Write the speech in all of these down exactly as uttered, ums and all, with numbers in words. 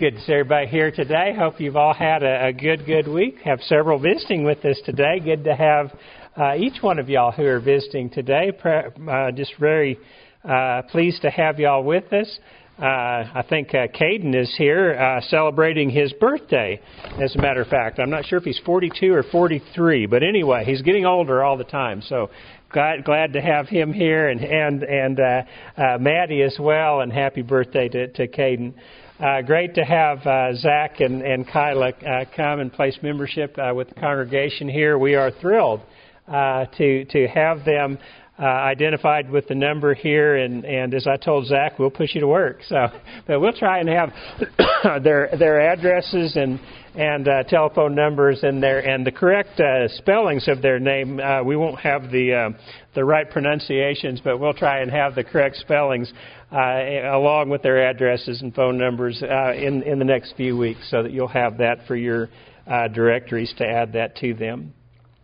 good to see everybody here today. Hope you've all had a, a good, good week. Have several visiting with us today. Good to have uh, each one of y'all who are visiting today. Uh, just very uh, pleased to have y'all with us. Uh, I think uh, Caden is here uh, celebrating his birthday, as a matter of fact. I'm not sure if he's forty-two or forty-three, but anyway, he's getting older all the time. So glad, glad to have him here, and and, and uh, uh, Maddie as well, and happy birthday to, to Caden. Uh, great to have uh, Zach and, and Kyla uh, come and place membership uh, with the congregation here. We are thrilled uh, to to have them uh, identified with the number here, and, and as I told Zach, we'll push you to work. So, but we'll try and have their their addresses and and uh, telephone numbers and their and the correct uh, spellings of their name. Uh, we won't have the uh, the right pronunciations, but we'll try and have the correct spellings uh, along with their addresses and phone numbers uh, in in the next few weeks, so that you'll have that for your uh, directories to add that to them.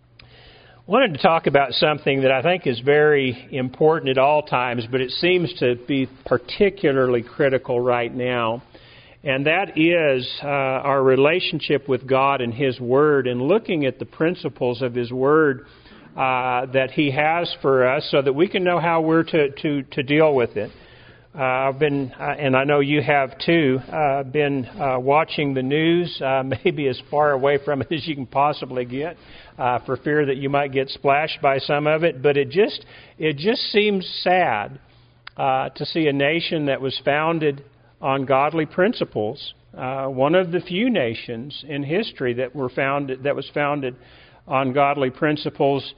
I wanted to talk about something that I think is very important at all times, but it seems to be particularly critical right now. And that is uh, our relationship with God and His Word, and looking at the principles of His Word uh, that He has for us, so that we can know how we're to, to, to deal with it. Uh, I've been, uh, and I know you have too, uh, been uh, watching the news, uh, maybe as far away from it as you can possibly get, uh, for fear that you might get splashed by some of it. But it just, it just seems sad uh, to see a nation that was founded on godly principles, uh, one of the few nations in history that were founded, that was founded on godly principles,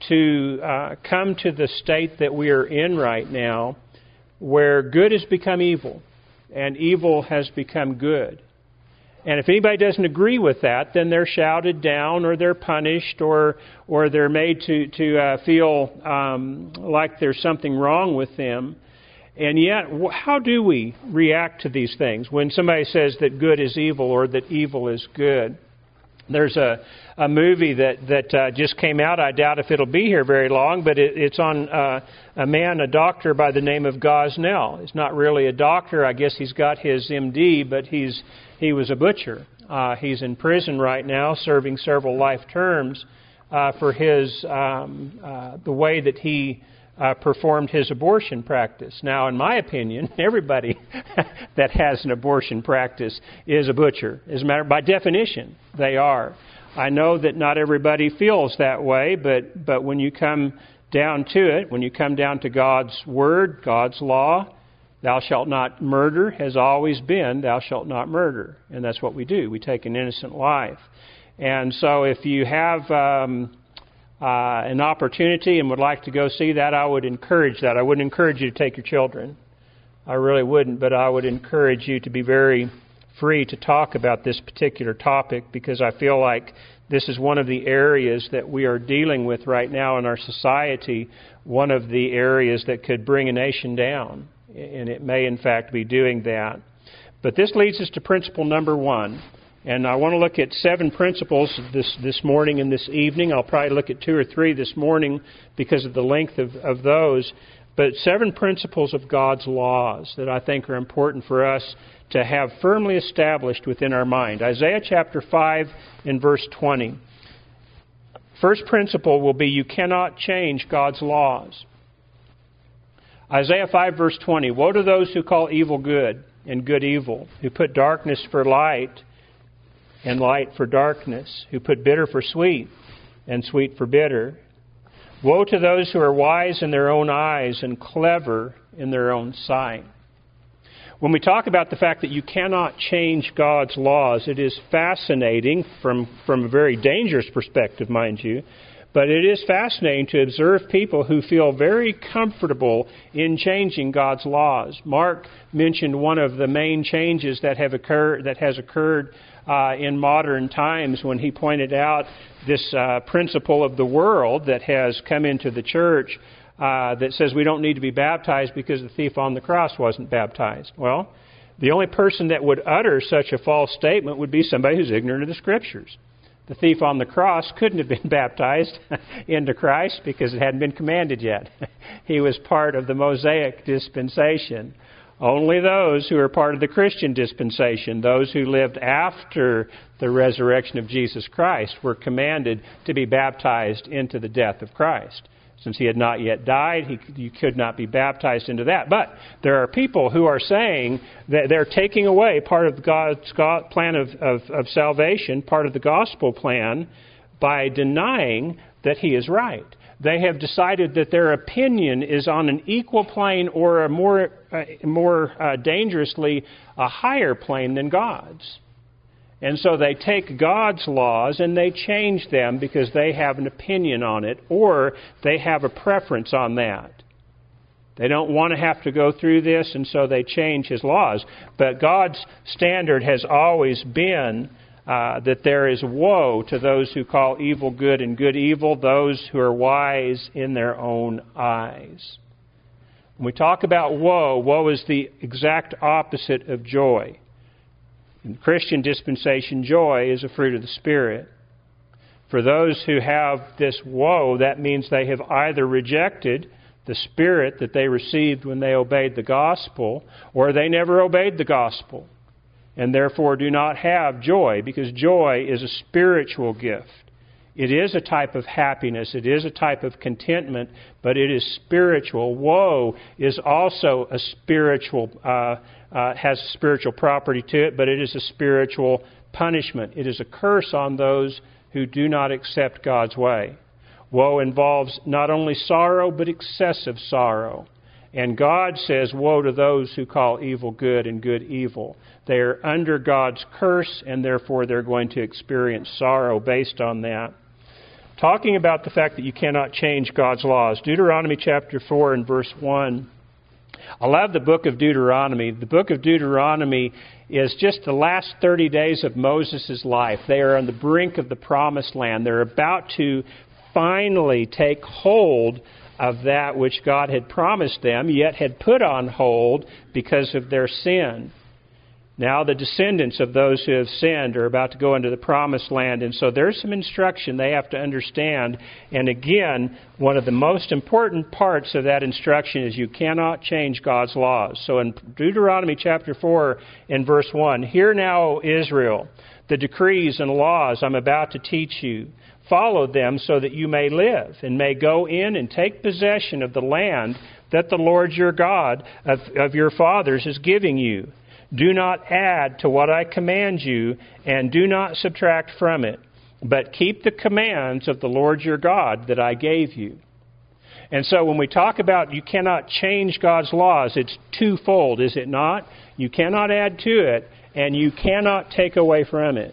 to uh, come to the state that we are in right now, where good has become evil and evil has become good. And if anybody doesn't agree with that, then they're shouted down, or they're punished, or or they're made to to uh, feel um, like there's something wrong with them. And yet, how do we react to these things when somebody says that good is evil or that evil is good? There's a, a movie that, that uh, just came out. I doubt if it'll be here very long, but it, it's on uh, a man, a doctor by the name of Gosnell. He's not really a doctor. I guess he's got his M D, but he's he was a butcher. Uh, he's in prison right now, serving several life terms uh, for his um, uh, the way that he Uh, performed his abortion practice. Now, in my opinion, everybody that has an abortion practice is a butcher. As a matter, by definition, they are. I know that not everybody feels that way, but but when you come down to it, when you come down to God's Word, God's law, thou shalt not murder has always been, thou shalt not murder. And that's what we do. We take an innocent life. And so if you have Um, Uh, an opportunity and would like to go see that, I would encourage that. I wouldn't encourage you to take your children. I really wouldn't, but I would encourage you to be very free to talk about this particular topic, because I feel like this is one of the areas that we are dealing with right now in our society, one of the areas that could bring a nation down, and it may in fact be doing that. But this leads us to principle number one. And I want to look at seven principles this this morning and this evening. I'll probably look at two or three this morning because of the length of, of those. But seven principles of God's laws that I think are important for us to have firmly established within our mind. Isaiah chapter five and verse twenty. First principle will be, you cannot change God's laws. Isaiah five verse twenty. Woe to those who call evil good and good evil, who put darkness for light and light for darkness, who put bitter for sweet and sweet for bitter. Woe to those who are wise in their own eyes and clever in their own sight. When we talk about the fact that you cannot change God's laws, it is fascinating from, from a very dangerous perspective, mind you, but it is fascinating to observe people who feel very comfortable in changing God's laws. Mark mentioned one of the main changes that have occurred, that has occurred Uh, in modern times, when he pointed out this uh, principle of the world that has come into the church uh, that says we don't need to be baptized because the thief on the cross wasn't baptized. Well, the only person that would utter such a false statement would be somebody who's ignorant of the Scriptures. The thief on the cross couldn't have been baptized into Christ because it hadn't been commanded yet. He was part of the Mosaic dispensation. Only those who are part of the Christian dispensation, those who lived after the resurrection of Jesus Christ, were commanded to be baptized into the death of Christ. Since he had not yet died, he, you could not be baptized into that. But there are people who are saying that they're taking away part of God's plan of, of, of salvation, part of the gospel plan, by denying that he is right. They have decided that their opinion is on an equal plane or a more, uh, more uh, dangerously a higher plane than God's. And so they take God's laws and they change them because they have an opinion on it or they have a preference on that. They don't want to have to go through this, and so they change his laws. But God's standard has always been uh, that there is woe to those who call evil good and good evil, those who are wise in their own eyes. When we talk about woe, woe is the exact opposite of joy. In Christian dispensation, joy is a fruit of the Spirit. For those who have this woe, that means they have either rejected the Spirit that they received when they obeyed the gospel, or they never obeyed the gospel, and therefore do not have joy, because joy is a spiritual gift. It is a type of happiness. It is a type of contentment, but it is spiritual. Woe is also a spiritual, uh, uh, has a spiritual property to it, but it is a spiritual punishment. It is a curse on those who do not accept God's way. Woe involves not only sorrow, but excessive sorrow. And God says, woe to those who call evil good and good evil. They are under God's curse, and therefore they're going to experience sorrow based on that. Talking about the fact that you cannot change God's laws. Deuteronomy chapter four and verse one. I love the book of Deuteronomy. The book of Deuteronomy is just the last thirty days of Moses' life. They are on the brink of the promised land. They're about to finally take hold of that which God had promised them, yet had put on hold because of their sin. Now the descendants of those who have sinned are about to go into the promised land, and so there's some instruction they have to understand. And again, one of the most important parts of that instruction is you cannot change God's laws. So in Deuteronomy chapter four and verse one, "Hear now, O Israel, the decrees and laws I'm about to teach you. Follow them so that you may live and may go in and take possession of the land that the Lord your God of, of your fathers is giving you. Do not add to what I command you, and do not subtract from it, but keep the commands of the Lord your God that I gave you." And so when we talk about you cannot change God's laws, it's twofold, is it not? You cannot add to it, and you cannot take away from it.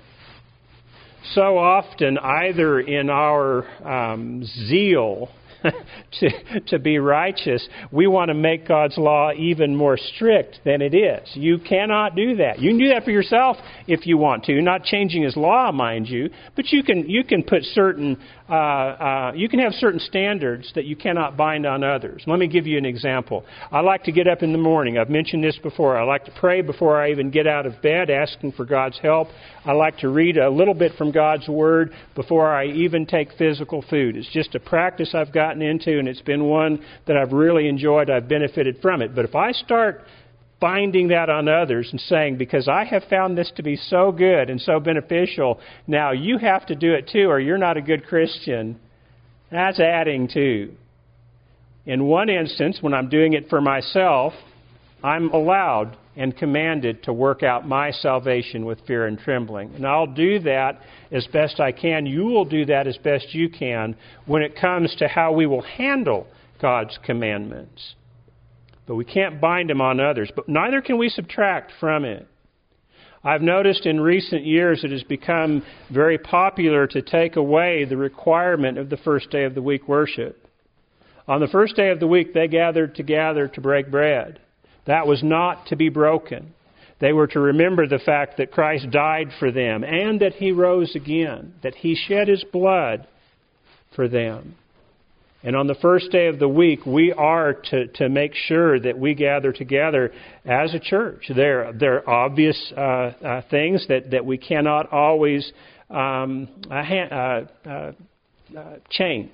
So often, either in our um, zeal to, to be righteous, we want to make God's law even more strict than it is. You cannot do that. You can do that for yourself if you want to, not changing His law, mind you, but you can you can put certain uh, uh, you can have certain standards that you cannot bind on others. Let me give you an example. I like to get up in the morning. I've mentioned this before. I like to pray before I even get out of bed, asking for God's help. I like to read a little bit from God's Word before I even take physical food. It's just a practice I've gotten into, and it's been one that I've really enjoyed. I've benefited from it. But if I start binding that on others and saying, because I have found this to be so good and so beneficial, now you have to do it too, or you're not a good Christian, that's adding to. In one instance, when I'm doing it for myself, I'm allowed and commanded to work out my salvation with fear and trembling. And I'll do that as best I can. You will do that as best you can when it comes to how we will handle God's commandments. But we can't bind them on others. But neither can we subtract from it. I've noticed in recent years it has become very popular to take away the requirement of the first day of the week worship. On the first day of the week, they gathered together to break bread. That was not to be broken. They were to remember the fact that Christ died for them and that He rose again, that He shed His blood for them. And on the first day of the week, we are to, to make sure that we gather together as a church. There, there are obvious uh, uh, things that, that we cannot always um, uh, uh, uh, change.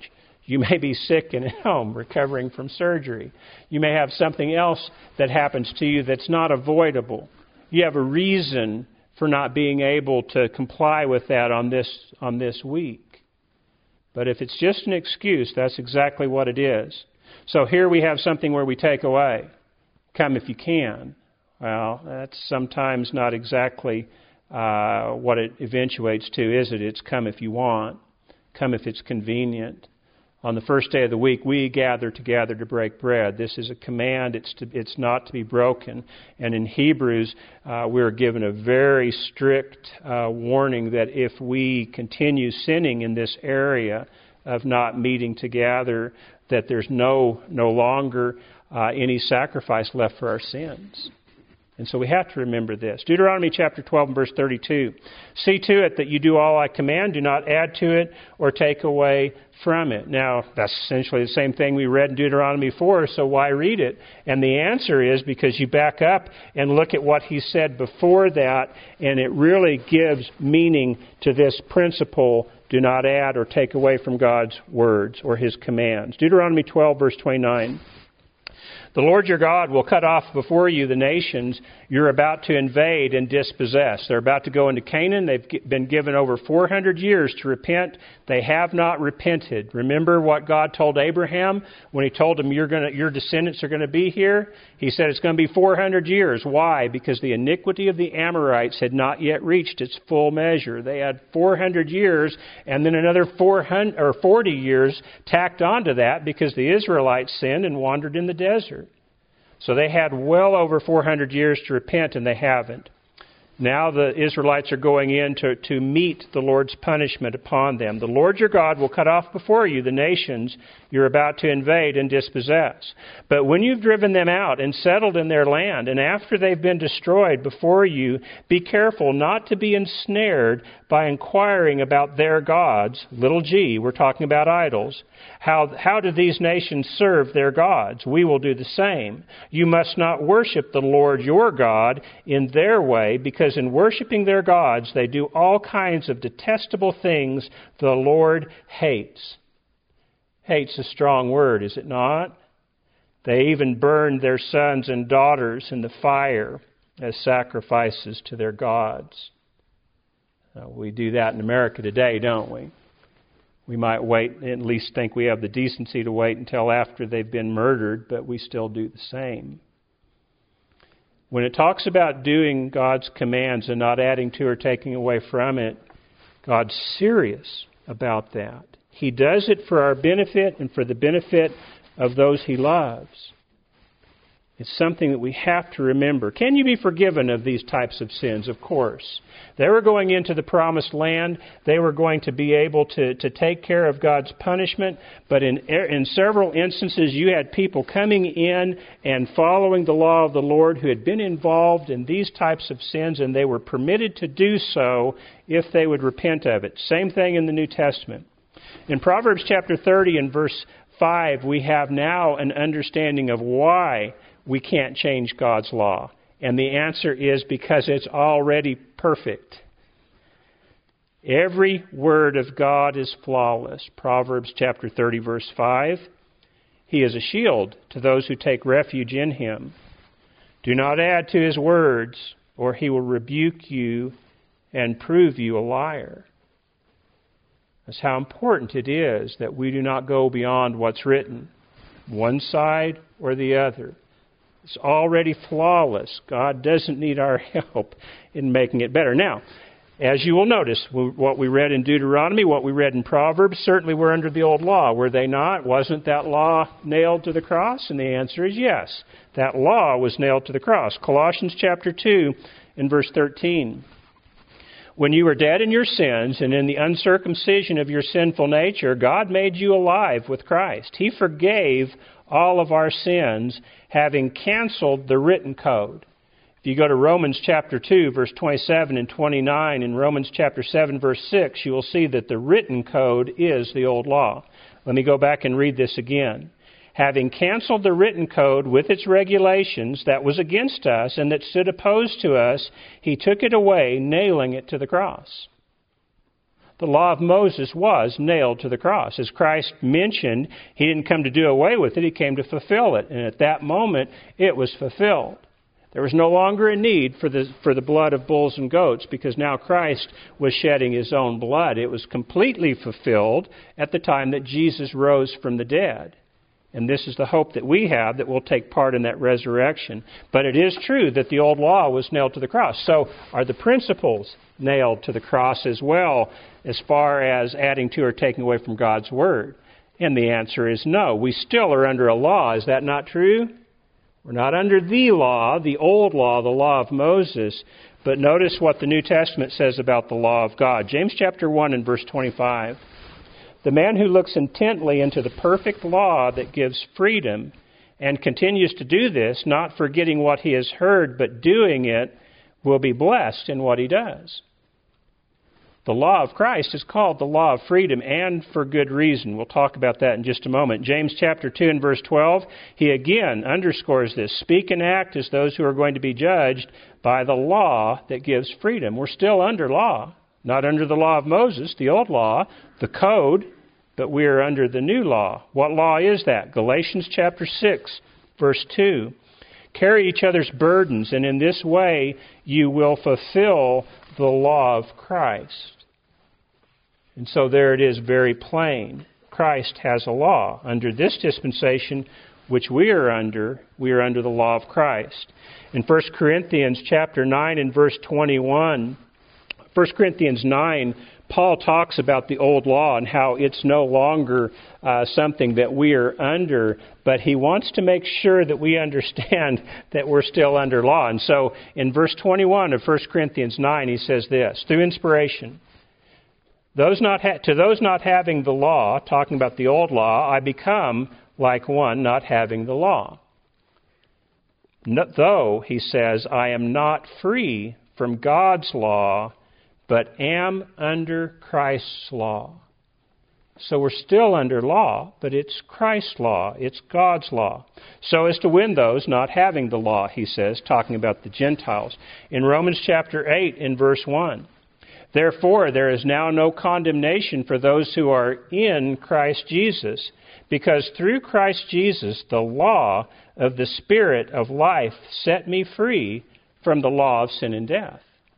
You may be sick and at home recovering from surgery. You may have something else that happens to you that's not avoidable. You have a reason for not being able to comply with that on this on this week. But if it's just an excuse, that's exactly what it is. So here we have something where we take away. Come if you can. Well, that's sometimes not exactly uh, what it eventuates to, is it? It's come if you want. Come if it's convenient. On the first day of the week, we gather together to break bread. This is a command. It's to, it's not to be broken. And in Hebrews, uh, we're given a very strict uh, warning that if we continue sinning in this area of not meeting together, that there's no no longer uh, any sacrifice left for our sins. And so we have to remember this. Deuteronomy chapter twelve and verse thirty-two. See to it that you do all I command. Do not add to it or take away from it. Now, that's essentially the same thing we read in Deuteronomy four, so why read it? And the answer is because you back up and look at what he said before that, and it really gives meaning to this principle: do not add or take away from God's words or his commands. Deuteronomy twelve, verse twenty-nine. The Lord your God will cut off before you the nations you're about to invade and dispossess. They're about to go into Canaan. They've been given over four hundred years to repent. They have not repented. Remember what God told Abraham when he told him, You're gonna, your descendants are going to be here? He said it's going to be four hundred years. Why? Because the iniquity of the Amorites had not yet reached its full measure. They had four hundred years and then another four hundred or forty years tacked onto that because the Israelites sinned and wandered in the desert. So they had well over four hundred years to repent, and they haven't. Now the Israelites are going in to, to meet the Lord's punishment upon them. The Lord your God will cut off before you the nations you're about to invade and dispossess. But when you've driven them out and settled in their land, and after they've been destroyed before you, be careful not to be ensnared by inquiring about their gods, little g, we're talking about idols. How, how do these nations serve their gods? We will do the same. You must not worship the Lord your God in their way, because in worshiping their gods they do all kinds of detestable things the Lord hates. Hate's a strong word, is it not? They even burned their sons and daughters in the fire as sacrifices to their gods. Uh, we do that in America today, don't we? We might wait, at least think we have the decency to wait until after they've been murdered, but we still do the same. When it talks about doing God's commands and not adding to or taking away from it, God's serious about that. He does it for our benefit and for the benefit of those He loves. It's something that we have to remember. Can you be forgiven of these types of sins? Of course. They were going into the promised land. They were going to be able to, to take care of God's punishment. But in, in several instances, you had people coming in and following the law of the Lord who had been involved in these types of sins, and they were permitted to do so if they would repent of it. Same thing in the New Testament. In Proverbs chapter thirty and verse five, we have now an understanding of why we can't change God's law. And the answer is because it's already perfect. Every word of God is flawless. Proverbs chapter thirty, verse five. He is a shield to those who take refuge in Him. Do not add to His words, or He will rebuke you and prove you a liar. That's how important it is that we do not go beyond what's written, one side or the other. It's already flawless. God doesn't need our help in making it better. Now, as you will notice, what we read in Deuteronomy, what we read in Proverbs, certainly were under the old law, were they not? Wasn't that law nailed to the cross? And the answer is yes. That law was nailed to the cross. Colossians chapter two and verse thirteen. When you were dead in your sins and in the uncircumcision of your sinful nature, God made you alive with Christ. He forgave all of our sins, having canceled the written code. If you go to Romans chapter two, verse twenty-seven and twenty-nine, and Romans chapter seven, verse six, you will see that the written code is the old law. Let me go back and read this again. Having canceled the written code with its regulations that was against us and that stood opposed to us, He took it away, nailing it to the cross. The law of Moses was nailed to the cross. As Christ mentioned, he didn't come to do away with it, he came to fulfill it. And at that moment, it was fulfilled. There was no longer a need for the for the blood of bulls and goats, because now Christ was shedding his own blood. It was completely fulfilled at the time that Jesus rose from the dead. And this is the hope that we have, that we'll take part in that resurrection. But it is true that the old law was nailed to the cross. So are the principles nailed to the cross as well, as far as adding to or taking away from God's Word? And the answer is no. We still are under a law. Is that not true? We're not under the law, the old law, the law of Moses. But notice what the New Testament says about the law of God. James chapter one and verse twenty-five. The man who looks intently into the perfect law that gives freedom and continues to do this, not forgetting what he has heard, but doing it, will be blessed in what he does. The law of Christ is called the law of freedom, and for good reason. We'll talk about that in just a moment. James chapter two and verse twelve, he again underscores this. Speak and act as those who are going to be judged by the law that gives freedom. We're still under law, not under the law of Moses, the old law, the code, but we are under the new law. What law is that? Galatians chapter six, verse two. Carry each other's burdens, and in this way you will fulfill the law of Christ. And so there it is, very plain. Christ has a law. Under this dispensation, which we are under, we are under the law of Christ. In First Corinthians chapter nine and verse twenty-one, First Corinthians nine, Paul talks about the old law and how it's no longer uh, something that we are under, but he wants to make sure that we understand that we're still under law. And so in verse twenty-one of First Corinthians nine, he says this, through inspiration, those not ha- to those not having the law, talking about the old law, I become like one not having the law. No, though, he says, I am not free from God's law, but am under Christ's law. So we're still under law, but it's Christ's law. It's God's law. So as to win those not having the law, he says, talking about the Gentiles. In Romans chapter eight, in verse one, therefore there is now no condemnation for those who are in Christ Jesus, because through Christ Jesus the law of the Spirit of life set me free from the law of sin and death.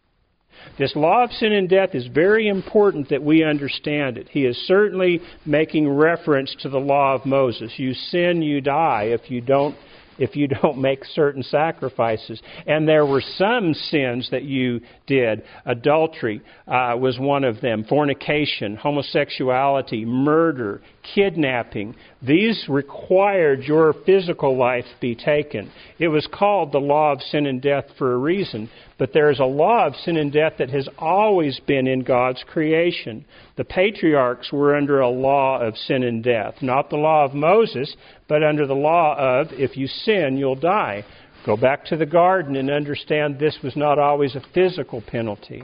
This law of sin and death is very important that we understand it. He is certainly making reference to the law of Moses. You sin, you die if you don't if you don't make certain sacrifices. And there were some sins that you did. Adultery uh, was one of them. Fornication, homosexuality, murder, kidnapping. These required your physical life be taken. It was called the law of sin and death for a reason. But there is a law of sin and death that has always been in God's creation. The patriarchs were under a law of sin and death. Not the law of Moses, but under the law of, if you sin, you'll die. Go back to the garden and understand this was not always a physical penalty.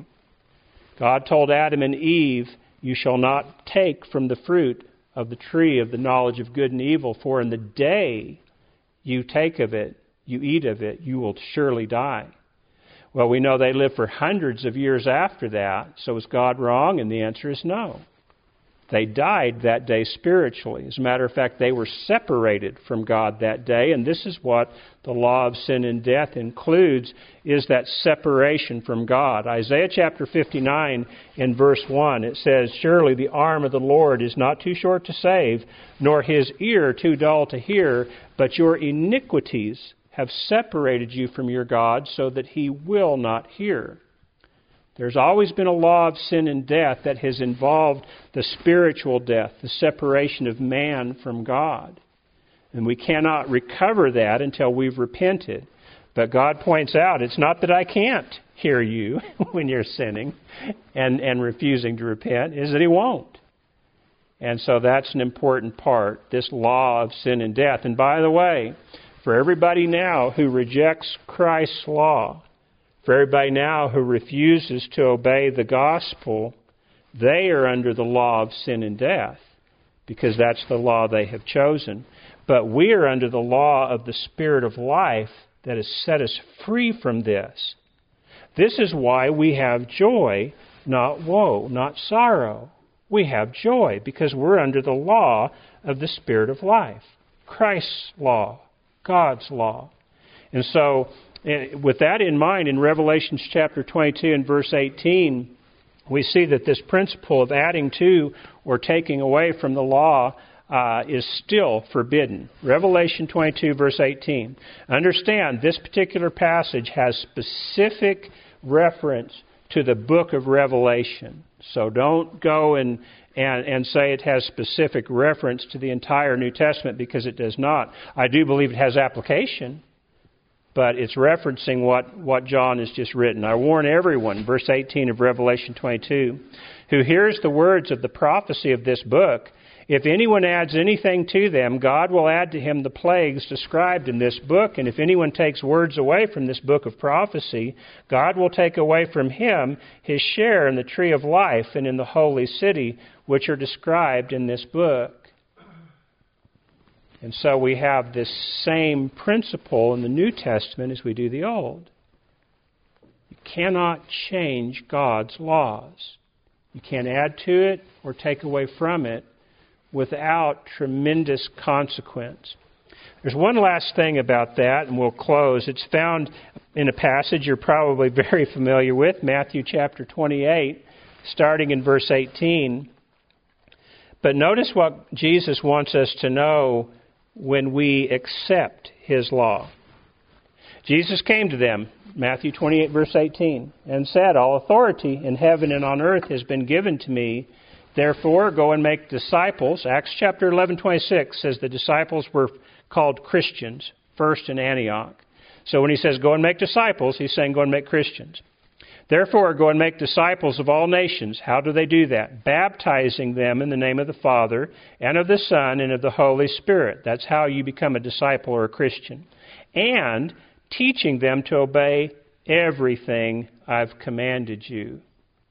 God told Adam and Eve, you shall not take from the fruit of the tree of the knowledge of good and evil, for in the day you take of it, you eat of it, you will surely die. Well, we know they lived for hundreds of years after that. So is God wrong? And the answer is no. They died that day spiritually. As a matter of fact, they were separated from God that day. And this is what the law of sin and death includes, is that separation from God. Isaiah chapter fifty-nine in verse one, it says, surely the arm of the Lord is not too short to save, nor his ear too dull to hear, but your iniquities have separated you from your God so that he will not hear. There's always been a law of sin and death that has involved the spiritual death, the separation of man from God. And we cannot recover that until we've repented. But God points out, it's not that I can't hear you when you're sinning and, and refusing to repent, is that he won't. And so that's an important part, this law of sin and death. And by the way, for everybody now who rejects Christ's law, for everybody now who refuses to obey the gospel, they are under the law of sin and death, because that's the law they have chosen. But we are under the law of the Spirit of life that has set us free from this. This is why we have joy not woe, not sorrow. We have joy because we're under the law of the Spirit of life. Christ's law, God's law. And so, with that in mind, in Revelation chapter twenty-two and verse eighteen, we see that this principle of adding to or taking away from the law uh, is still forbidden. Revelation twenty-two, verse eighteen. Understand, this particular passage has specific reference to the book of Revelation. So don't go and, and, and say it has specific reference to the entire New Testament, because it does not. I do believe it has application, but it's referencing what, what John has just written. I warn everyone, verse eighteen of Revelation twenty-two, who hears the words of the prophecy of this book, if anyone adds anything to them, God will add to him the plagues described in this book. And if anyone takes words away from this book of prophecy, God will take away from him his share in the tree of life and in the holy city, which are described in this book. And so we have this same principle in the New Testament as we do the Old. You cannot change God's laws. You can't add to it or take away from it without tremendous consequence. There's one last thing about that, and we'll close. It's found in a passage you're probably very familiar with, Matthew chapter twenty-eight, starting in verse eighteen. But notice what Jesus wants us to know when we accept His law. Jesus came to them, Matthew twenty-eight, verse eighteen, and said, all authority in heaven and on earth has been given to me. Therefore, go and make disciples. Acts chapter eleven, twenty-six says the disciples were called Christians first in Antioch. So when he says go and make disciples, he's saying go and make Christians. Therefore, go and make disciples of all nations. How do they do that? Baptizing them in the name of the Father and of the Son and of the Holy Spirit. That's how you become a disciple or a Christian. And teaching them to obey everything I've commanded you.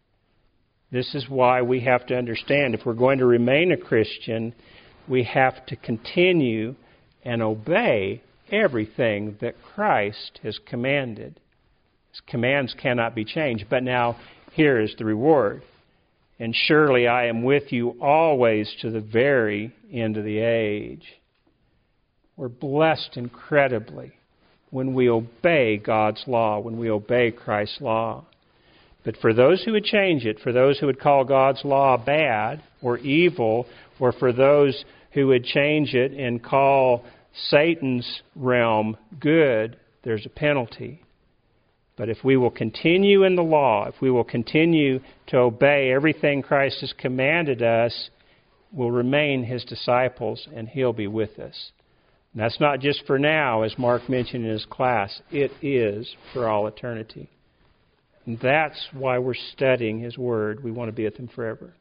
This is why we have to understand, if we're going to remain a Christian, we have to continue and obey everything that Christ has commanded. His commands cannot be changed. But now, here is the reward. And surely I am with you always to the very end of the age. We're blessed incredibly when we obey God's law, when we obey Christ's law. But for those who would change it, for those who would call God's law bad or evil, or for those who would change it and call Satan's realm good, there's a penalty. But if we will continue in the law, if we will continue to obey everything Christ has commanded us, we'll remain His disciples and He'll be with us. And that's not just for now, as Mark mentioned in his class. It is for all eternity. And that's why we're studying His Word. We want to be with Him forever.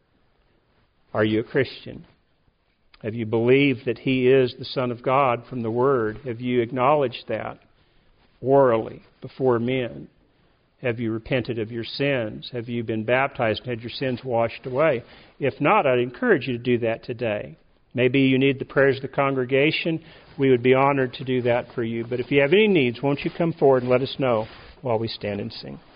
Are you a Christian? Have you believed that He is the Son of God from the Word? Have you acknowledged that orally before men? Have you repented of your sins? Have you been baptized and had your sins washed away? If not, I'd encourage you to do that today. Maybe you need the prayers of the congregation. We would be honored to do that for you. But if you have any needs, won't you come forward and let us know while we stand and sing.